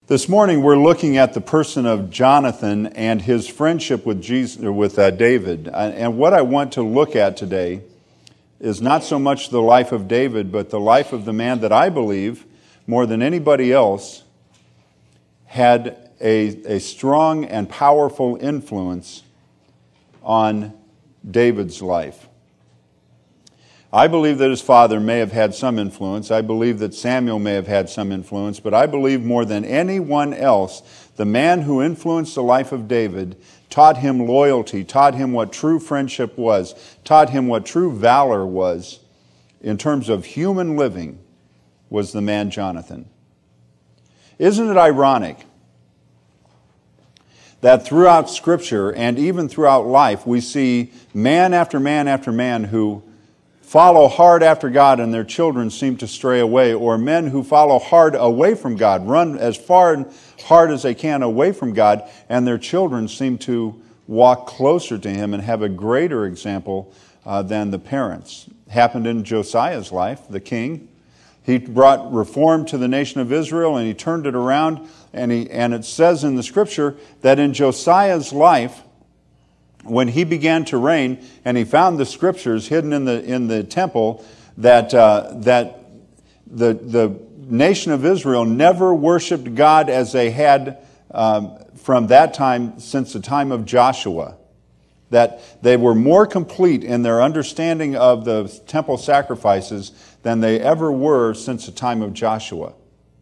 This morning we're looking at the person of Jonathan and his friendship with David. And what I want to look at today is not so much the life of David, but the life of the man that I believe, more than anybody else, had a strong and powerful influence on David's life. I believe that his father may have had some influence. I believe that Samuel may have had some influence. But I believe more than anyone else, the man who influenced the life of David taught him loyalty, taught him what true friendship was, taught him what true valor was in terms of human living, was the man Jonathan. Isn't it ironic that throughout Scripture and even throughout life we see man after man after man who follow hard after God and their children seem to stray away, or men who follow hard away from God, run as far and hard as they can away from God, and their children seem to walk closer to Him and have a greater example than the parents. It happened in Josiah's life, the king. He brought reform to the nation of Israel and he turned it around, and it says in the Scripture that in Josiah's life, when he began to reign, and he found the Scriptures hidden in the temple, that the nation of Israel never worshipped God as they had from that time since the time of Joshua. That they were more complete in their understanding of the temple sacrifices than they ever were since the time of Joshua.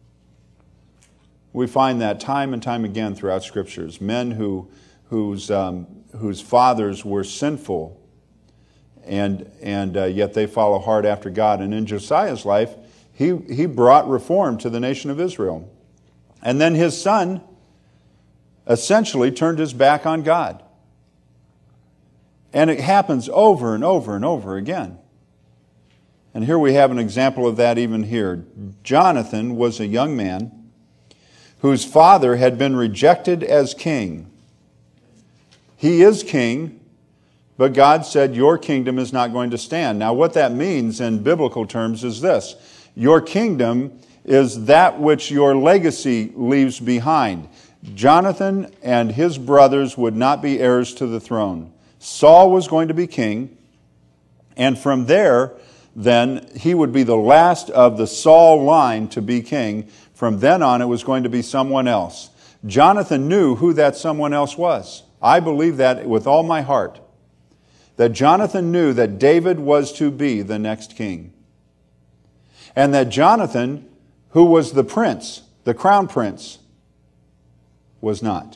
We find that time and time again throughout Scriptures. Men whose fathers were sinful, and yet they follow hard after God. And in Josiah's life, he brought reform to the nation of Israel. And then his son essentially turned his back on God. And it happens over and over and over again. And here we have an example of that even here. Jonathan was a young man whose father had been rejected as king. He is king, but God said, your kingdom is not going to stand. Now, what that means in biblical terms is this. Your kingdom is that which your legacy leaves behind. Jonathan and his brothers would not be heirs to the throne. Saul was going to be king, and from there, then, he would be the last of the Saul line to be king. From then on, it was going to be someone else. Jonathan knew who that someone else was. I believe that with all my heart, that Jonathan knew that David was to be the next king. And that Jonathan, who was the prince, the crown prince, was not.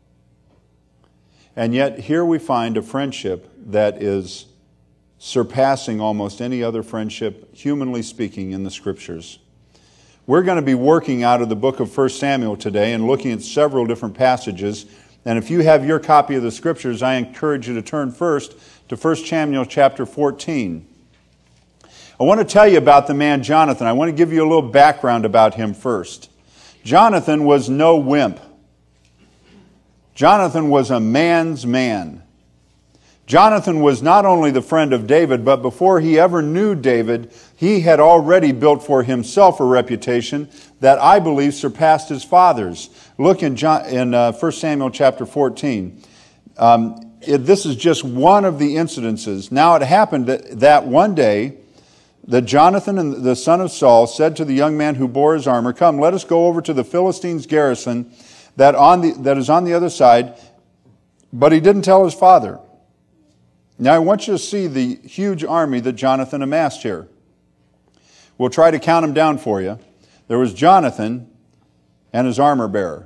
And yet here we find a friendship that is surpassing almost any other friendship, humanly speaking, in the Scriptures. We're going to be working out of the book of 1 Samuel today and looking at several different passages. And if you have your copy of the Scriptures, I encourage you to turn first to 1 Samuel chapter 14. I want to tell you about the man Jonathan. I want to give you a little background about him first. Jonathan was no wimp. Jonathan was a man's man. Jonathan was not only the friend of David, but before he ever knew David, he had already built for himself a reputation that I believe surpassed his father's. Look in 1 Samuel chapter 14. This is just one of the incidences. Now it happened that one day that Jonathan and the son of Saul said to the young man who bore his armor, "Come, let us go over to the Philistines' garrison that is on the other side." But he didn't tell his father. Now I want you to see the huge army that Jonathan amassed here. We'll try to count them down for you. There was Jonathan and his armor bearer.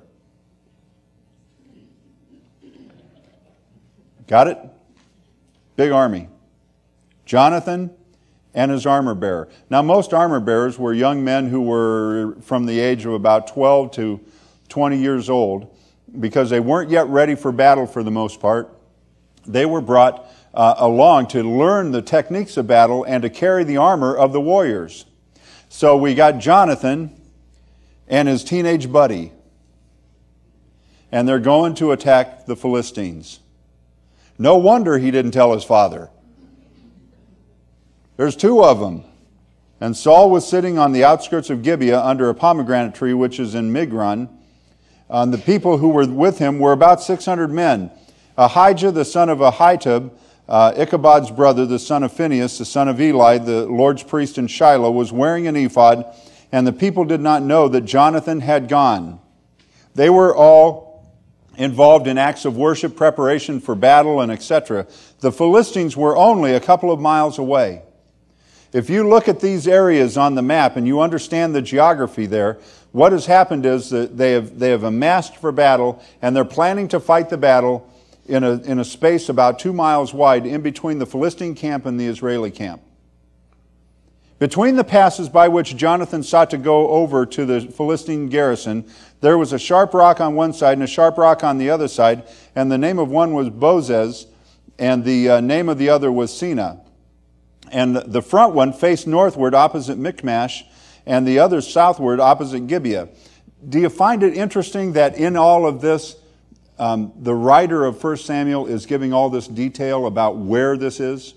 Got it? Big army. Jonathan and his armor bearer. Now most armor bearers were young men who were from the age of about 12 to 20 years old, because they weren't yet ready for battle for the most part. They were brought along to learn the techniques of battle and to carry the armor of the warriors. So we got Jonathan and his teenage buddy, and they're going to attack the Philistines. No wonder he didn't tell his father. There's two of them. And Saul was sitting on the outskirts of Gibeah under a pomegranate tree, which is in Migron. The people who were with him were about 600 men. Ahijah, the son of Ahitub, Ichabod's brother, the son of Phinehas, the son of Eli, the Lord's priest in Shiloh, was wearing an ephod, and the people did not know that Jonathan had gone. They were all involved in acts of worship, preparation for battle, and etc. The Philistines were only a couple of miles away. If you look at these areas on the map and you understand the geography there, what has happened is that they have amassed for battle, and they're planning to fight the battle in a space about 2 miles wide in between the Philistine camp and the Israeli camp. Between the passes by which Jonathan sought to go over to the Philistine garrison, there was a sharp rock on one side and a sharp rock on the other side, and the name of one was Bozez, and the name of the other was Sina. And the front one faced northward opposite Michmash, and the other southward opposite Gibeah. Do you find it interesting that in all of this, the writer of 1 Samuel is giving all this detail about where this is?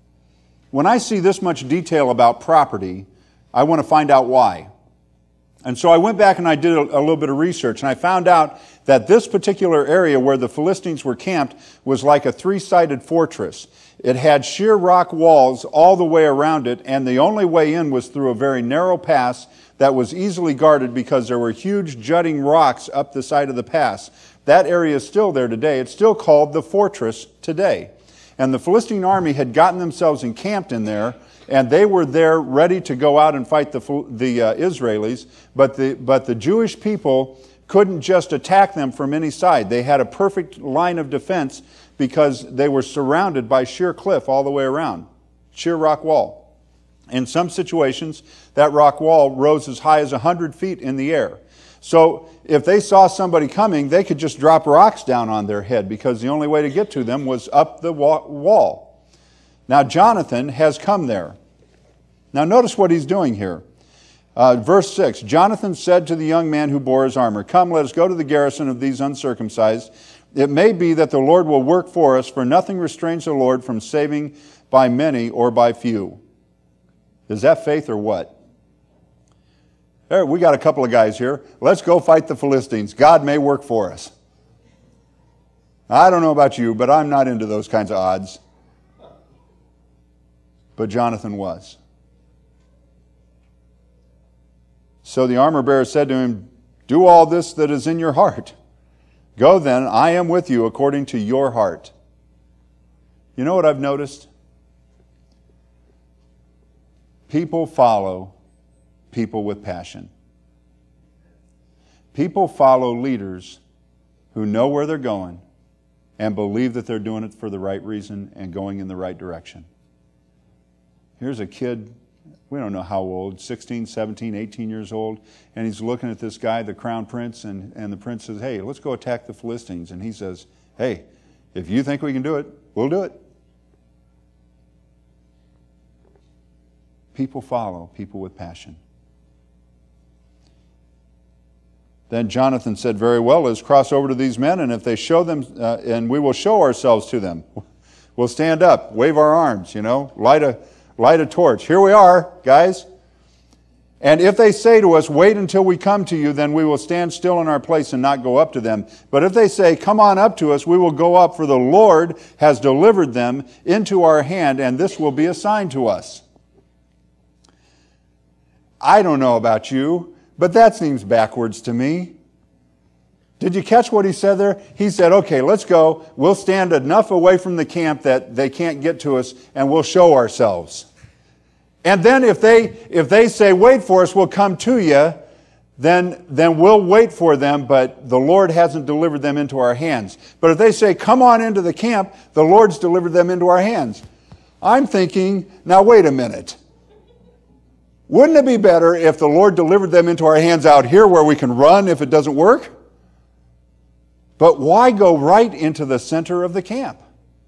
When I see this much detail about property, I want to find out why. And so I went back and I did a little bit of research, and I found out that this particular area where the Philistines were camped was like a 3-sided fortress. It had sheer rock walls all the way around it, and the only way in was through a very narrow pass that was easily guarded because there were huge jutting rocks up the side of the pass. That area is still there today. It's still called the fortress today. And the Philistine army had gotten themselves encamped in there, and they were there ready to go out and fight the Israelis, but the Jewish people couldn't just attack them from any side. They had a perfect line of defense because they were surrounded by sheer cliff all the way around, sheer rock wall. In some situations, that rock wall rose as high as 100 feet in the air. So if they saw somebody coming, they could just drop rocks down on their head because the only way to get to them was up the wall. Now Jonathan has come there. Now notice what he's doing here. Verse 6, Jonathan said to the young man who bore his armor, "Come, let us go to the garrison of these uncircumcised. It may be that the Lord will work for us, for nothing restrains the Lord from saving by many or by few." Is that faith or what? There, we got a couple of guys here. Let's go fight the Philistines. God may work for us. I don't know about you, but I'm not into those kinds of odds. But Jonathan was. So the armor bearer said to him, "Do all this that is in your heart. Go then, I am with you according to your heart." You know what I've noticed? People follow people with passion. People follow leaders who know where they're going and believe that they're doing it for the right reason and going in the right direction. Here's a kid, we don't know how old, 16, 17, 18 years old, and he's looking at this guy, the crown prince, and the prince says, "Hey, let's go attack the Philistines." And he says, "Hey, if you think we can do it, we'll do it." People follow people with passion. Then Jonathan said, "Very well, let's cross over to these men, and if they show them, and we will show ourselves to them. We'll stand up, wave our arms, light a torch. Here we are, guys. And if they say to us, 'Wait until we come to you,' then we will stand still in our place and not go up to them. But if they say, 'Come on up to us,' we will go up, for the Lord has delivered them into our hand, and this will be a sign to us." I don't know about you, but that seems backwards to me. Did you catch what he said there? He said, "Okay, let's go. We'll stand enough away from the camp that they can't get to us, and we'll show ourselves. And then if they say, 'Wait for us, we'll come to you,' then we'll wait for them, but the Lord hasn't delivered them into our hands. But if they say, 'Come on into the camp,' the Lord's delivered them into our hands." I'm thinking, now wait a minute. Wouldn't it be better if the Lord delivered them into our hands out here where we can run if it doesn't work? But why go right into the center of the camp?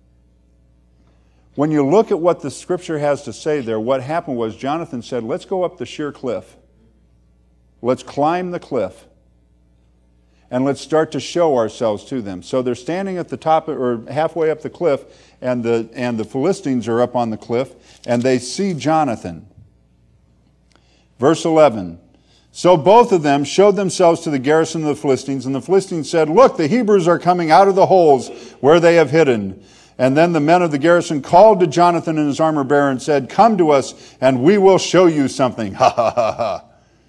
When you look at what the scripture has to say there, what happened was Jonathan said, "Let's go up the sheer cliff. Let's climb the cliff. And let's start to show ourselves to them." So they're standing at the top or halfway up the cliff, and the Philistines are up on the cliff, and they see Jonathan. Verse 11, So both of them showed themselves to the garrison of the Philistines, and the Philistines said, "Look, the Hebrews are coming out of the holes where they have hidden." And then the men of the garrison called to Jonathan and his armor bearer and said, "Come to us, and we will show you something." Ha ha ha ha.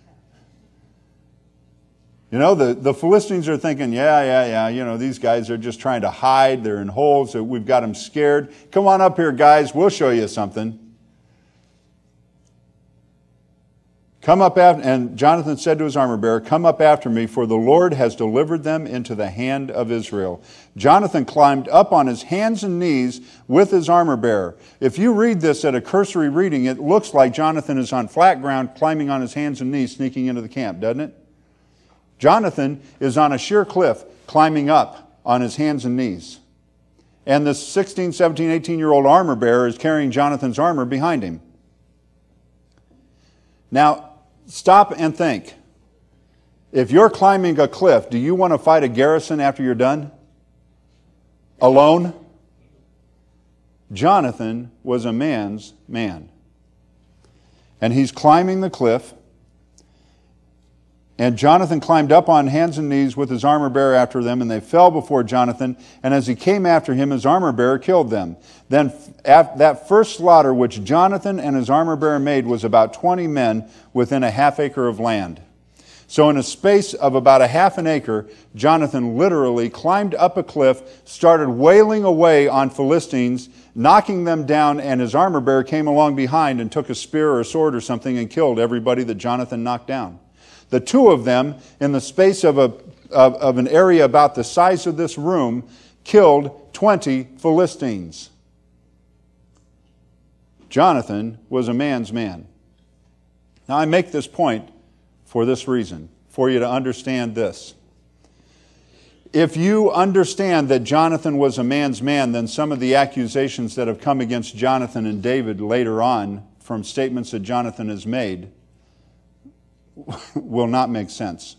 You know, the Philistines are thinking, yeah, you know, these guys are just trying to hide. They're in holes. So we've got them scared. Come on up here, guys. We'll show you something. Come up after, and Jonathan said to his armor bearer, "Come up after me, for the Lord has delivered them into the hand of Israel." Jonathan climbed up on his hands and knees with his armor bearer. If you read this at a cursory reading, it looks like Jonathan is on flat ground, climbing on his hands and knees, sneaking into the camp, doesn't it? Jonathan is on a sheer cliff, climbing up on his hands and knees. And this 16, 17, 18-year-old armor bearer is carrying Jonathan's armor behind him. Now, stop and think. If you're climbing a cliff, do you want to fight a garrison after you're done? Alone? Jonathan was a man's man. And he's climbing the cliff. And Jonathan climbed up on hands and knees with his armor bearer after them, and they fell before Jonathan. And as he came after him, his armor bearer killed them. Then that first slaughter which Jonathan and his armor bearer made was about 20 men within a half acre of land. So in a space of about a half an acre, Jonathan literally climbed up a cliff, started wailing away on Philistines, knocking them down, and his armor bearer came along behind and took a spear or a sword or something and killed everybody that Jonathan knocked down. The two of them, in the space of an area about the size of this room, killed 20 Philistines. Jonathan was a man's man. Now I make this point for this reason, for you to understand this. If you understand that Jonathan was a man's man, then some of the accusations that have come against Jonathan and David later on from statements that Jonathan has made will not make sense.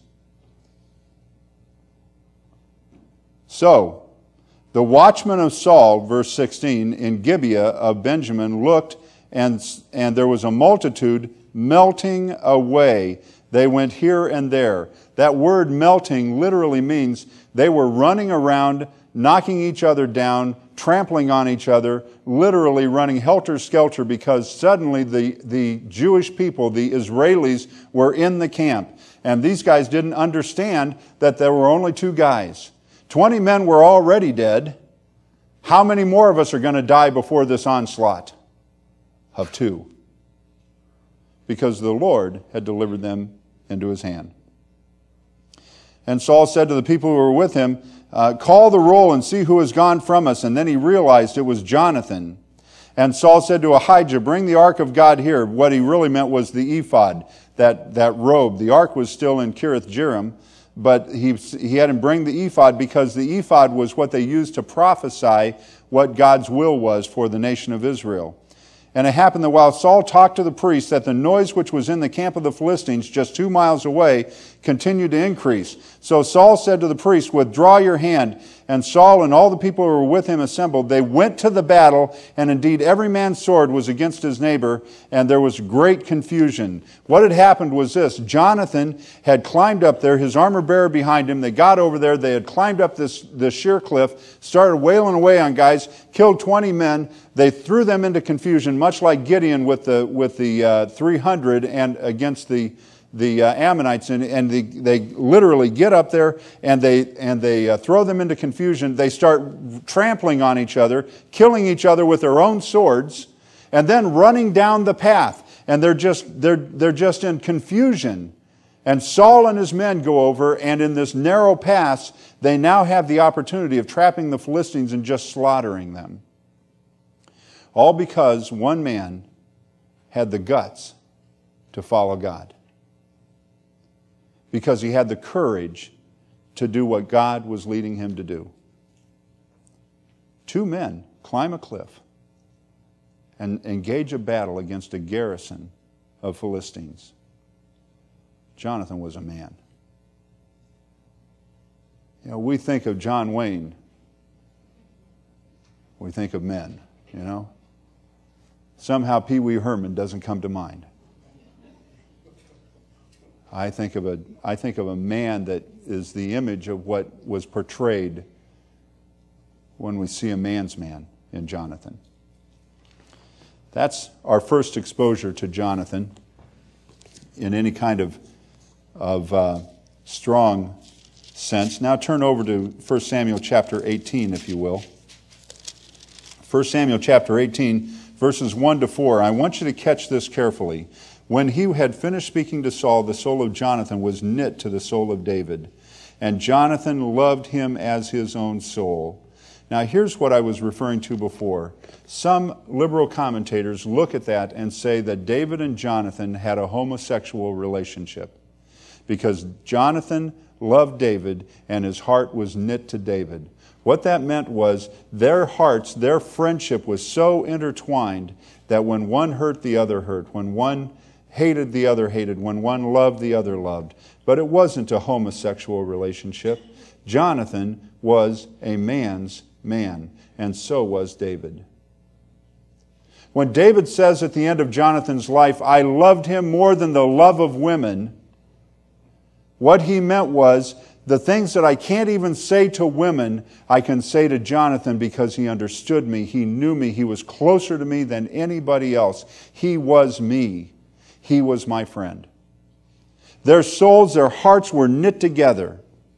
So, the watchmen of Saul, verse 16, in Gibeah of Benjamin looked, and there was a multitude melting away. They went here and there. That word melting literally means they were running around, knocking each other down, trampling on each other, literally running helter-skelter because suddenly the Jewish people, the Israelis, were in the camp. And these guys didn't understand that there were only two guys. 20 men were already dead. How many more of us are going to die before this onslaught? Of two. Because the Lord had delivered them into his hand. And Saul said to the people who were with him, "Call the roll and see who has gone from us." And then he realized it was Jonathan. And Saul said to Ahijah, "Bring the ark of God here." What he really meant was the ephod, that robe. The ark was still in Kiriath Jearim, but he had him bring the ephod because the ephod was what they used to prophesy what God's will was for the nation of Israel. And it happened that while Saul talked to the priests, that the noise which was in the camp of the Philistines just 2 miles away continued to increase. So Saul said to the priest, "Withdraw your hand." And Saul and all the people who were with him assembled. They went to the battle, and indeed every man's sword was against his neighbor, and there was great confusion. What had happened was this. Jonathan had climbed up there, his armor bearer behind him. They got over there. They had climbed up this sheer cliff, started wailing away on guys, killed 20 men. They threw them into confusion, much like Gideon with the 300 and against the Ammonites, and they literally get up there and they throw them into confusion. They start trampling on each other, killing each other with their own swords, and then running down the path. And they're just in confusion. And Saul and his men go over, and in this narrow pass, they now have the opportunity of trapping the Philistines and just slaughtering them. All because one man had the guts to follow God. Because he had the courage to do what God was leading him to do. 2 men climb a cliff and engage a battle against a garrison of Philistines. Jonathan was a man. You know, we think of John Wayne. We think of men, you know. Somehow Pee Wee Herman doesn't come to mind. I think of a man that is the image of what was portrayed when we see a man's man in Jonathan. That's our first exposure to Jonathan in any kind of strong sense. Now turn over to 1 Samuel chapter 18, if you will. 1 Samuel chapter 18, verses 1 to 4. I want you to catch this carefully. When he had finished speaking to Saul, the soul of Jonathan was knit to the soul of David, and Jonathan loved him as his own soul. Now here's what I was referring to before. Some liberal commentators look at that and say that David and Jonathan had a homosexual relationship because Jonathan loved David and his heart was knit to David. What that meant was their hearts, their friendship was so intertwined that when one hurt, the other hurt. When one hated, the other hated. When one loved, the other loved. But it wasn't a homosexual relationship. Jonathan was a man's man, and so was David. When David says at the end of Jonathan's life, I loved him more than the love of women, what he meant was, the things that I can't even say to women, I can say to Jonathan because he understood me, he knew me, he was closer to me than anybody else. He was me. He was my friend. Their souls, their hearts were knit together.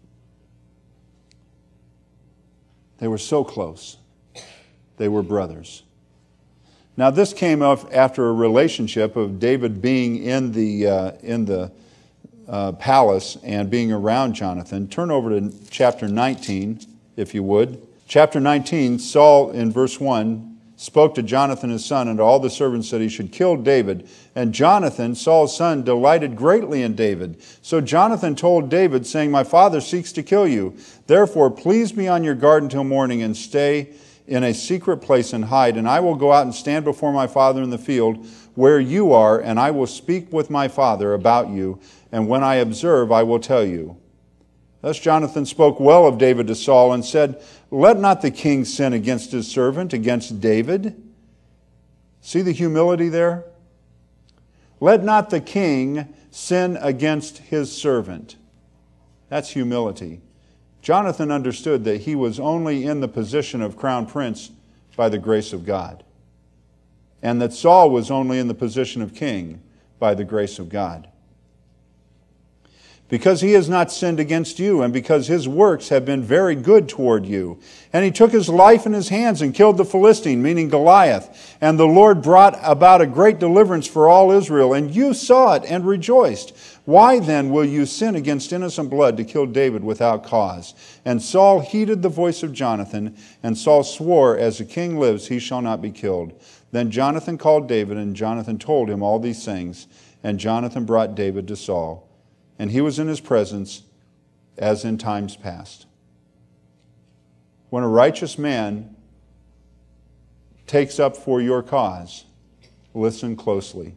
They were so close. They were brothers. Now this came up after a relationship of David being in the palace and being around Jonathan. Turn over to chapter 19, if you would. Chapter 19, Saul, in verse 1, spoke to Jonathan his son and to all the servants that he should kill David. And Jonathan, Saul's son, delighted greatly in David. So Jonathan told David, saying, my father seeks to kill you. Therefore, please be on your guard until morning and stay in a secret place and hide. And I will go out and stand before my father in the field where you are, and I will speak with my father about you. And when I observe, I will tell you. Thus Jonathan spoke well of David to Saul and said, let not the king sin against his servant, against David. See the humility there? Let not the king sin against his servant. That's humility. Jonathan understood that he was only in the position of crown prince by the grace of God, and that Saul was only in the position of king by the grace of God. Because he has not sinned against you, and because his works have been very good toward you. And he took his life in his hands and killed the Philistine, meaning Goliath. And the Lord brought about a great deliverance for all Israel, and you saw it and rejoiced. Why then will you sin against innocent blood to kill David without cause? And Saul heeded the voice of Jonathan, and Saul swore, as the king lives, he shall not be killed. Then Jonathan called David, and Jonathan told him all these things. And Jonathan brought David to Saul. And he was in his presence as in times past. When a righteous man takes up for your cause, listen closely.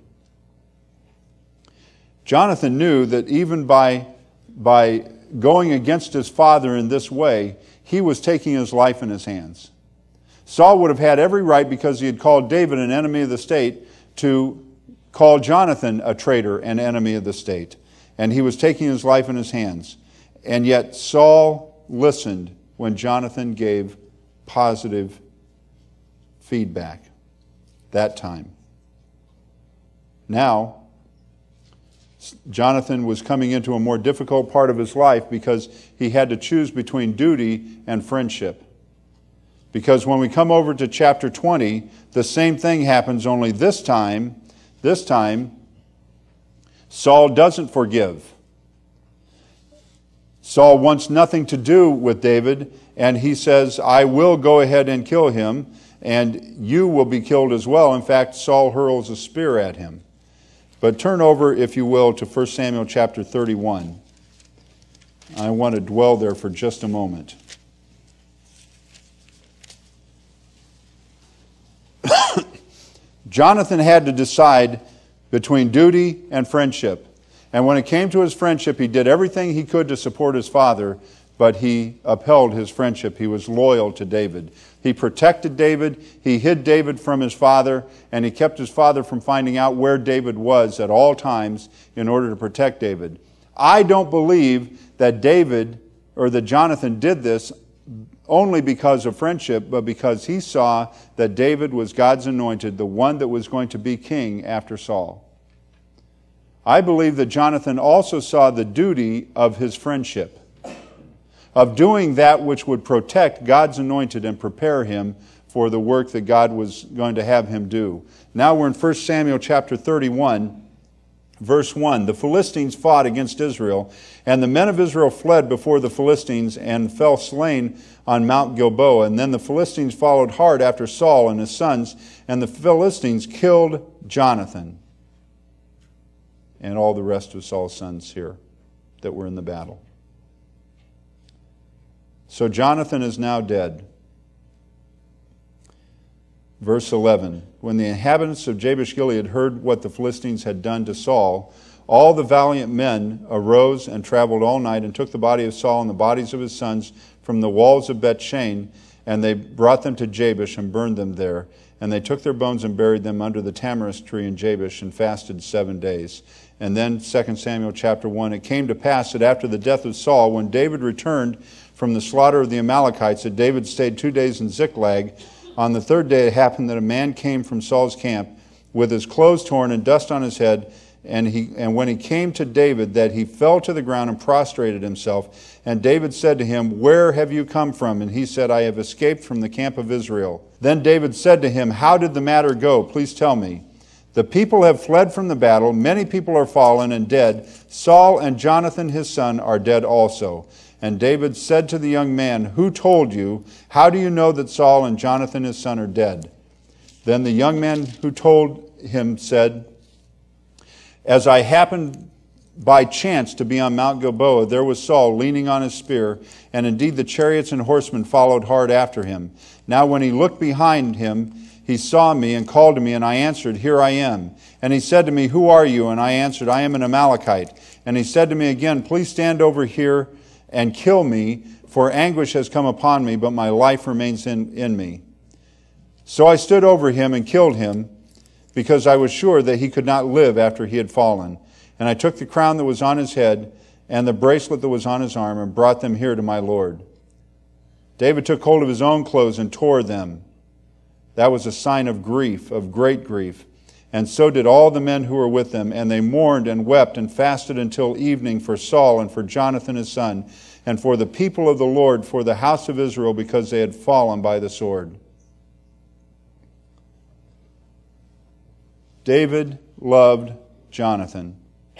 Jonathan knew that even by going against his father in this way, he was taking his life in his hands. Saul would have had every right, because he had called David an enemy of the state, to call Jonathan a traitor and enemy of the state. And he was taking his life in his hands. And yet Saul listened when Jonathan gave positive feedback that time. Now, Jonathan was coming into a more difficult part of his life because he had to choose between duty and friendship. Because when we come over to chapter 20, the same thing happens, only this time, Saul doesn't forgive. Saul wants nothing to do with David, and he says, I will go ahead and kill him, and you will be killed as well. In fact, Saul hurls a spear at him. But turn over, if you will, to 1 Samuel chapter 31. I want to dwell there for just a moment. Jonathan had to decide between duty and friendship. And when it came to his friendship, he did everything he could to support his father, but he upheld his friendship. He was loyal to David. He protected David, he hid David from his father, and he kept his father from finding out where David was at all times in order to protect David. I don't believe that David or that Jonathan did this only because of friendship, but because he saw that David was God's anointed, the one that was going to be king after Saul. I believe that Jonathan also saw the duty of his friendship, of doing that which would protect God's anointed and prepare him for the work that God was going to have him do. Now we're in 1 Samuel chapter 31, verse 1. The Philistines fought against Israel, and the men of Israel fled before the Philistines and fell slain on Mount Gilboa. And then the Philistines followed hard after Saul and his sons, and the Philistines killed Jonathan and all the rest of Saul's sons here that were in the battle. So Jonathan is now dead. Verse 11, when the inhabitants of Jabesh-Gilead heard what the Philistines had done to Saul, all the valiant men arose and traveled all night and took the body of Saul and the bodies of his sons from the walls of Bethshan, and they brought them to Jabesh and burned them there. And they took their bones and buried them under the tamarisk tree in Jabesh and fasted 7 days. And then 2 Samuel chapter 1, it came to pass that after the death of Saul, when David returned from the slaughter of the Amalekites, that David stayed 2 days in Ziklag. On the third day it happened that a man came from Saul's camp with his clothes torn and dust on his head. And when he came to David, that he fell to the ground and prostrated himself. And David said to him, "Where have you come from?" And he said, "I have escaped from the camp of Israel." Then David said to him, "How did the matter go? Please tell me." "The people have fled from the battle. Many people are fallen and dead. Saul and Jonathan his son are dead also." And David said to the young man, "Who told you? How do you know that Saul and Jonathan his son are dead?" Then the young man who told him said, "As I happened by chance to be on Mount Gilboa, there was Saul leaning on his spear, and indeed the chariots and horsemen followed hard after him. Now when he looked behind him, he saw me and called to me, and I answered, 'Here I am.' And he said to me, 'Who are you?' And I answered, 'I am an Amalekite.' And he said to me again, 'Please stand over here and kill me, for anguish has come upon me, but my life remains in me.' So I stood over him and killed him, because I was sure that he could not live after he had fallen. And I took the crown that was on his head and the bracelet that was on his arm and brought them here to my Lord." David took hold of his own clothes and tore them. That was a sign of grief, of great grief. And so did all the men who were with them, and they mourned and wept and fasted until evening for Saul and for Jonathan his son, and for the people of the Lord, for the house of Israel, because they had fallen by the sword. David loved Jonathan.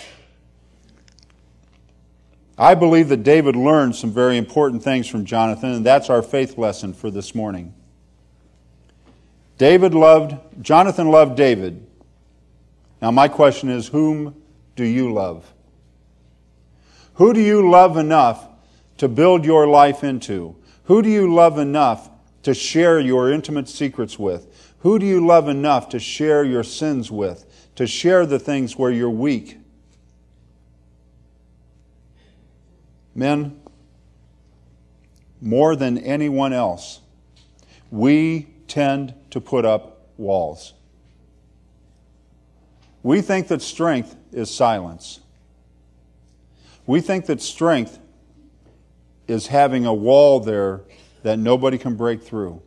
I believe that David learned some very important things from Jonathan, and that's our faith lesson for this morning. Jonathan loved David. Now my question is, whom do you love? Who do you love enough to build your life into? Who do you love enough to share your intimate secrets with? Who do you love enough to share your sins with? To share the things where you're weak? Men, more than anyone else, we tend to put up walls. We think that strength is silence. We think that strength is having a wall there that nobody can break through.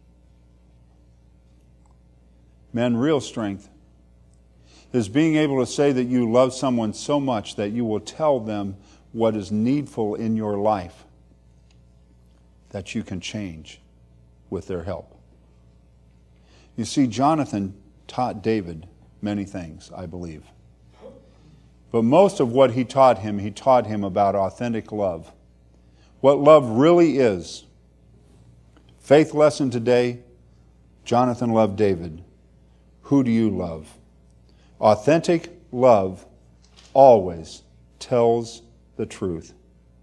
Men, real strength is being able to say that you love someone so much that you will tell them what is needful in your life that you can change with their help. You see, Jonathan taught David many things, I believe. But most of what he taught him about authentic love. What love really is. Faith lesson today, Jonathan loved David. Who do you love? Authentic love always tells the truth.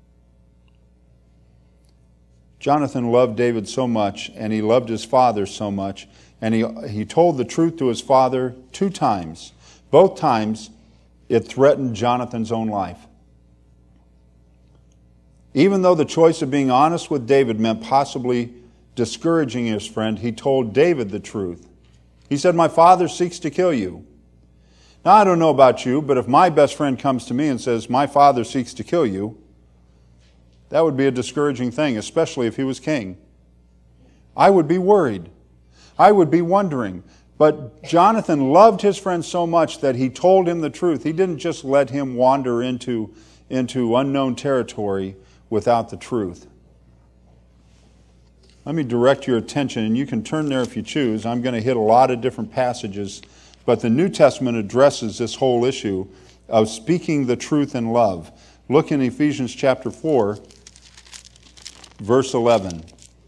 Jonathan loved David so much, and he loved his father so much, and he told the truth to his father 2 times. Both times, it threatened Jonathan's own life. Even though the choice of being honest with David meant possibly discouraging his friend, he told David the truth. He said, "My father seeks to kill you." Now, I don't know about you, but if my best friend comes to me and says, my father seeks to kill you, that would be a discouraging thing, especially if he was king. I would be worried. I would be wondering. But Jonathan loved his friend so much that he told him the truth. He didn't just let him wander into unknown territory without the truth. Let me direct your attention, and you can turn there if you choose. I'm going to hit a lot of different passages, but the New Testament addresses this whole issue of speaking the truth in love. Look in Ephesians chapter 4, verse 11.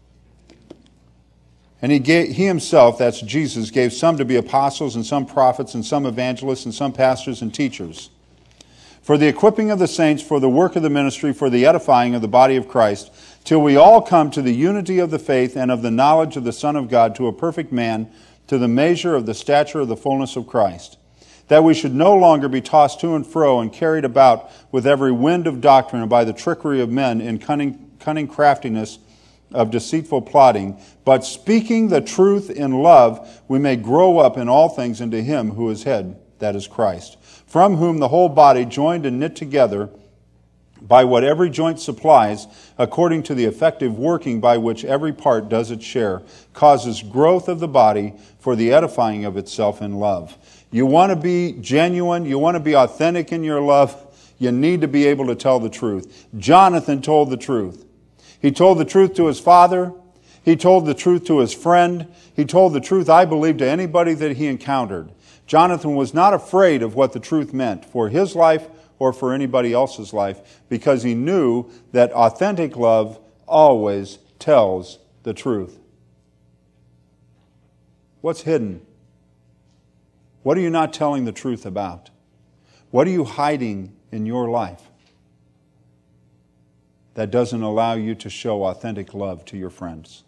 And he himself, that's Jesus, gave some to be apostles and some prophets and some evangelists and some pastors and teachers, for the equipping of the saints, for the work of the ministry, for the edifying of the body of Christ, till we all come to the unity of the faith and of the knowledge of the Son of God, to a perfect man, to the measure of the stature of the fullness of Christ, that we should no longer be tossed to and fro and carried about with every wind of doctrine and by the trickery of men in cunning craftiness of deceitful plotting, but speaking the truth in love, we may grow up in all things into Him who is head, that is Christ, from whom the whole body, joined and knit together by what every joint supplies, according to the effective working by which every part does its share, causes growth of the body for the edifying of itself in love. You want to be genuine, you want to be authentic in your love, you need to be able to tell the truth. Jonathan told the truth. He told the truth to his father. He told the truth to his friend. He told the truth, I believe, to anybody that he encountered. Jonathan was not afraid of what the truth meant for his life or for anybody else's life, because he knew that authentic love always tells the truth. What's hidden? What are you not telling the truth about? What are you hiding in your life that doesn't allow you to show authentic love to your friends?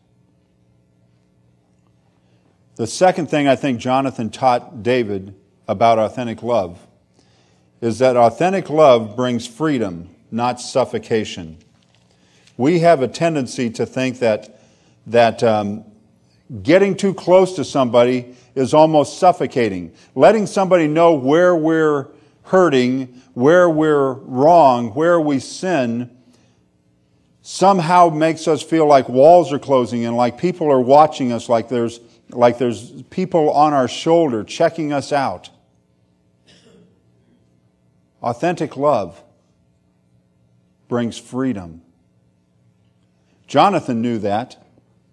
The second thing I think Jonathan taught David about authentic love is that authentic love brings freedom, not suffocation. We have a tendency to think that getting too close to somebody is almost suffocating. Letting somebody know where we're hurting, where we're wrong, where we sin, somehow makes us feel like walls are closing in, like people are watching us, like there's people on our shoulder checking us out. Authentic love brings freedom. Jonathan knew that.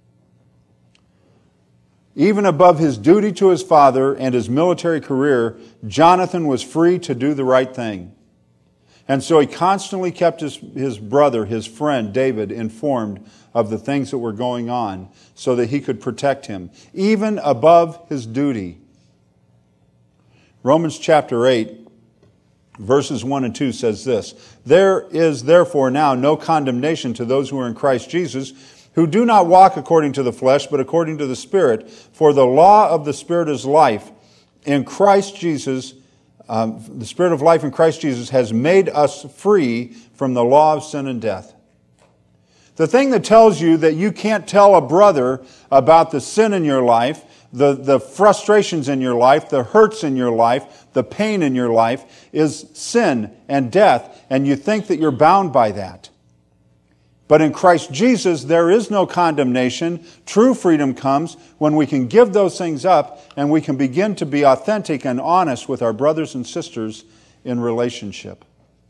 Even above his duty to his father and his military career, Jonathan was free to do the right thing. And so he constantly kept his brother, his friend David, informed of the things that were going on so that he could protect him, even above his duty. Romans chapter 8, verses 1 and 2 says this, There is therefore now no condemnation to those who are in Christ Jesus, who do not walk according to the flesh, but according to the Spirit. For the law of the Spirit is life in Christ Jesus. The Spirit of life in Christ Jesus has made us free from the law of sin and death. The thing that tells you that you can't tell a brother about the sin in your life, the frustrations in your life, the hurts in your life, the pain in your life, is sin and death, and you think that you're bound by that. But in Christ Jesus, there is no condemnation. True freedom comes when we can give those things up and we can begin to be authentic and honest with our brothers and sisters in relationship.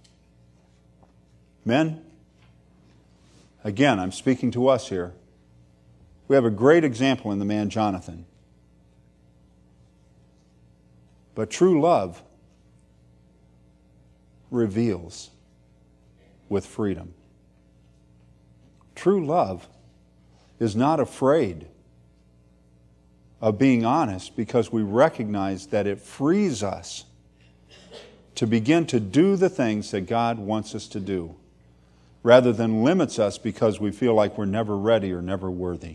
Men, again, I'm speaking to us here. We have a great example in the man Jonathan. But true love reveals with freedom. True love is not afraid of being honest because we recognize that it frees us to begin to do the things that God wants us to do, rather than limits us because we feel like we're never ready or never worthy.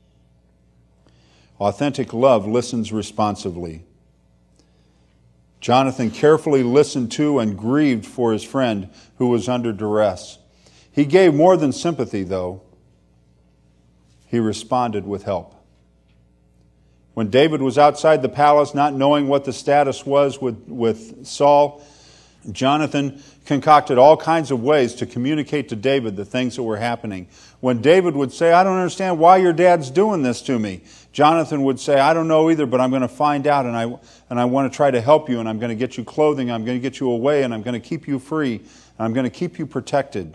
Authentic love listens responsively. Jonathan carefully listened to and grieved for his friend who was under duress. He gave more than sympathy, though. He responded with help. When David was outside the palace, not knowing what the status was with Saul, Jonathan concocted all kinds of ways to communicate to David the things that were happening. When David would say, I don't understand why your dad's doing this to me, Jonathan would say, I don't know either, but I'm going to find out, and I want to try to help you, and I'm going to get you clothing, I'm going to get you away, and I'm going to keep you free, and I'm going to keep you protected.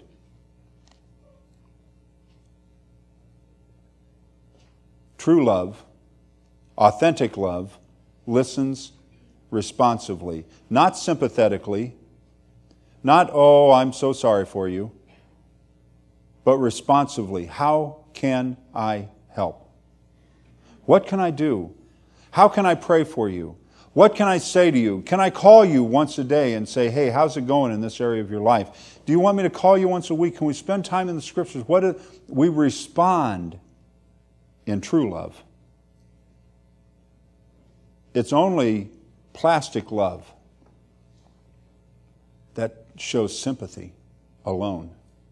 True love, authentic love, listens responsively, not sympathetically, not, oh, I'm so sorry for you, but responsively. How can I help? What can I do? How can I pray for you? What can I say to you? Can I call you once a day and say, hey, how's it going in this area of your life? Do you want me to call you once a week? Can we spend time in the Scriptures? We respond in true love. It's only plastic love that shows sympathy alone.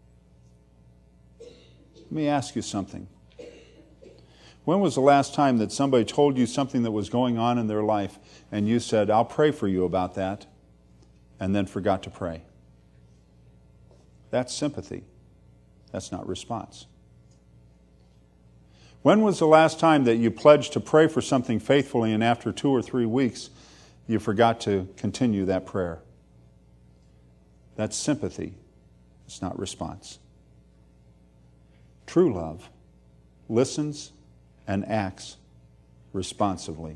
Let me ask you something. When was the last time that somebody told you something that was going on in their life and you said, I'll pray for you about that, and then forgot to pray? That's sympathy. That's not response. When was the last time that you pledged to pray for something faithfully and after 2 or 3 weeks you forgot to continue that prayer? That's sympathy. It's not response. True love listens and acts responsively.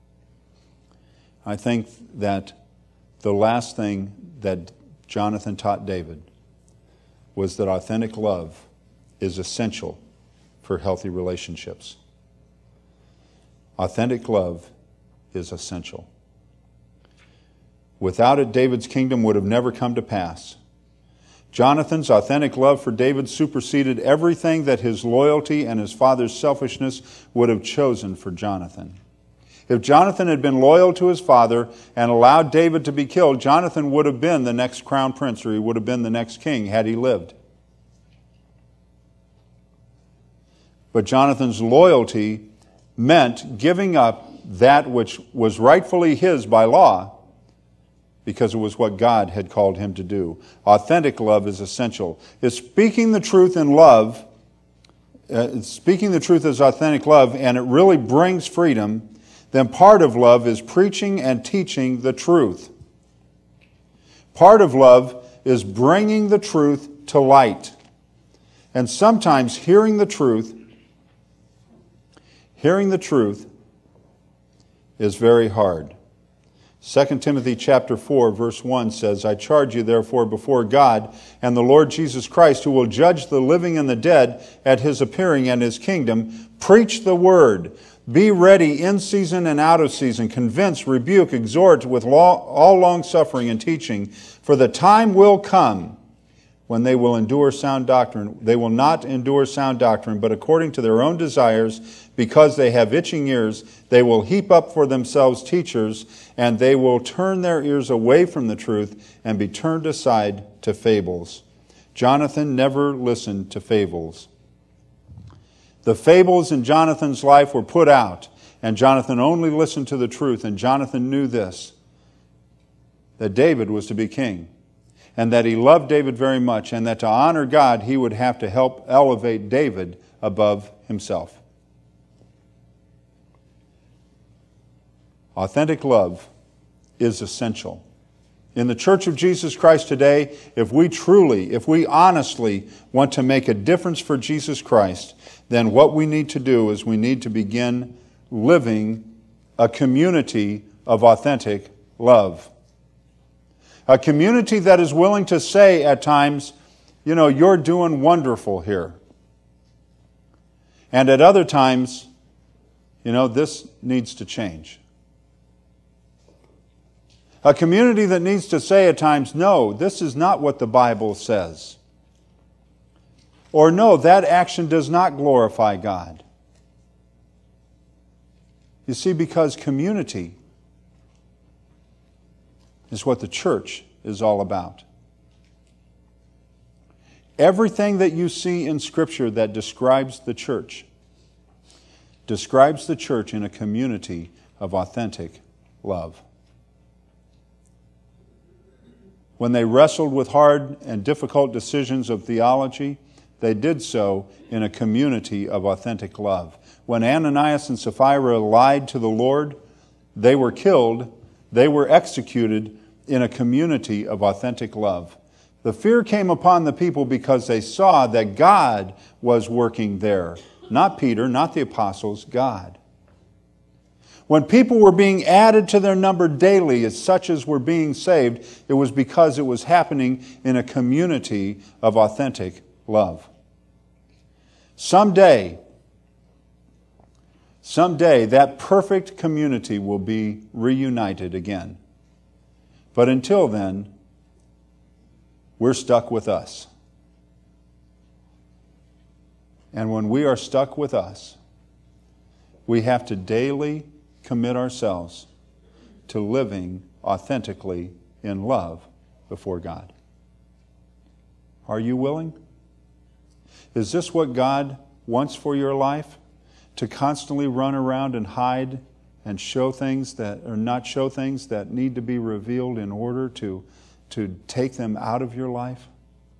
I think that the last thing that Jonathan taught David was that authentic love is essential for healthy relationships. Authentic love is essential. Without it, David's kingdom would have never come to pass. Jonathan's authentic love for David superseded everything that his loyalty and his father's selfishness would have chosen for Jonathan. If Jonathan had been loyal to his father and allowed David to be killed, Jonathan would have been the next crown prince, or he would have been the next king had he lived. But Jonathan's loyalty meant giving up that which was rightfully his by law, because it was what God had called him to do. Authentic love is essential. If speaking the truth in love, speaking the truth is authentic love, and it really brings freedom, then part of love is preaching and teaching the truth. Part of love is bringing the truth to light. And sometimes hearing the truth is very hard. 2 Timothy chapter 4, verse 1 says, I charge you therefore before God and the Lord Jesus Christ, who will judge the living and the dead at his appearing and his kingdom, preach the word. Be ready in season and out of season. Convince, rebuke, exhort with all long-suffering and teaching. For the time will come when they will endure sound doctrine. They will not endure sound doctrine, but according to their own desires, because they have itching ears, they will heap up for themselves teachers, and they will turn their ears away from the truth and be turned aside to fables. Jonathan never listened to fables. The fables in Jonathan's life were put out, and Jonathan only listened to the truth, and Jonathan knew this, that David was to be king, and that he loved David very much, and that to honor God, he would have to help elevate David above himself. Authentic love is essential. In the Church of Jesus Christ today, if we honestly want to make a difference for Jesus Christ, then what we need to do is we need to begin living a community of authentic love. A community that is willing to say at times, you know, you're doing wonderful here. And at other times, you know, this needs to change. A community that needs to say at times, no, this is not what the Bible says. Or no, that action does not glorify God. You see, because community is what the church is all about. Everything that you see in Scripture that describes the church describes the church in a community of authentic love. When they wrestled with hard and difficult decisions of theology, they did so in a community of authentic love. When Ananias and Sapphira lied to the Lord, they were killed, they were executed in a community of authentic love. The fear came upon the people because they saw that God was working there. Not Peter, not the apostles, God. When people were being added to their number daily, as such as were being saved, it was because it was happening in a community of authentic love. Someday, that perfect community will be reunited again. But until then, we're stuck with us. And when we are stuck with us, we have to daily commit ourselves to living authentically in love before God. Are you willing? Is this what God wants for your life? To constantly run around and hide and show things that, or not show things that need to be revealed in order to take them out of your life?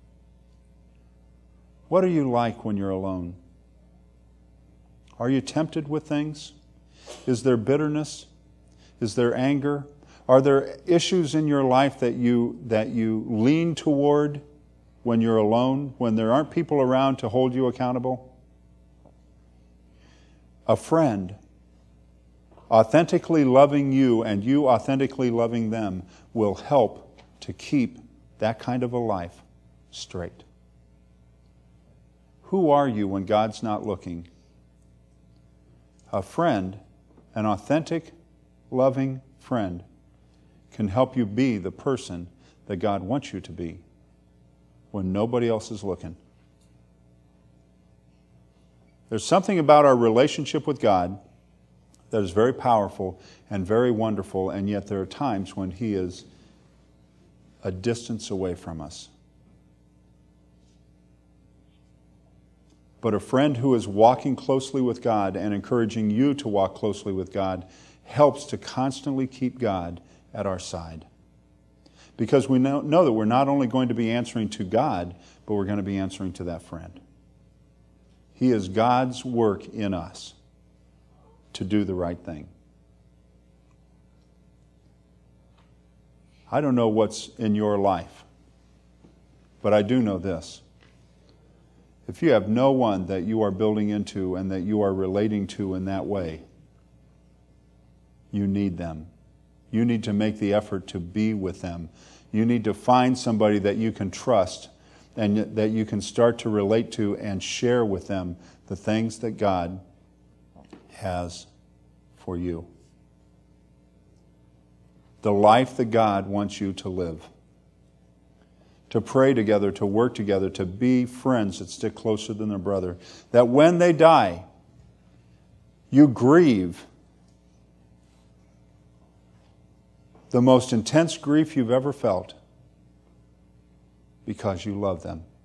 What are you like when you're alone? Are you tempted with things? Is there bitterness? Is there anger? Are there issues in your life that you lean toward when you're alone, when there aren't people around to hold you accountable? A friend authentically loving you and you authentically loving them will help to keep that kind of a life straight. Who are you when God's not looking? A friend, an authentic, loving friend, can help you be the person that God wants you to be when nobody else is looking. There's something about our relationship with God that is very powerful and very wonderful, and yet there are times when He is a distance away from us. But a friend who is walking closely with God and encouraging you to walk closely with God helps to constantly keep God at our side. Because we know that we're not only going to be answering to God, but we're going to be answering to that friend. He is God's work in us to do the right thing. I don't know what's in your life, but I do know this. If you have no one that you are building into and that you are relating to in that way, you need them. You need to make the effort to be with them. You need to find somebody that you can trust and that you can start to relate to and share with them the things that God has for you. The life that God wants you to live. To pray together, to work together, to be friends that stick closer than their brother. That when they die, you grieve the most intense grief you've ever felt because you love them.